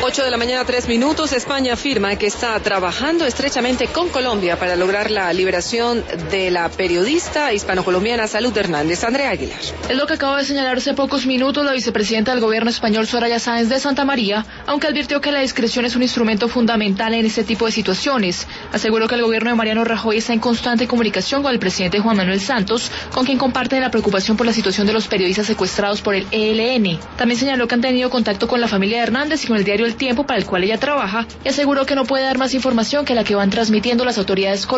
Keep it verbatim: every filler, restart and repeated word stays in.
ocho de la mañana, tres minutos. España afirma que está trabajando estrechamente con Colombia para lograr la liberación de la periodista hispano-colombiana Salud Hernández. Andrea Aguilar. Es lo que acaba de señalar hace pocos minutos la vicepresidenta del gobierno español, Soraya Sáenz de Santa María, aunque advirtió que la discreción es un instrumento fundamental en este tipo de situaciones. Aseguró que el gobierno de Mariano Rajoy está en constante comunicación con el presidente Juan Manuel Santos, con quien comparten la preocupación por la situación de los periodistas secuestrados por el E L N. También señaló que han tenido contacto con la familia de Hernández y con el diario El Tiempo, para el cual ella trabaja, y aseguró que no puede dar más información que la que van transmitiendo las autoridades colombianas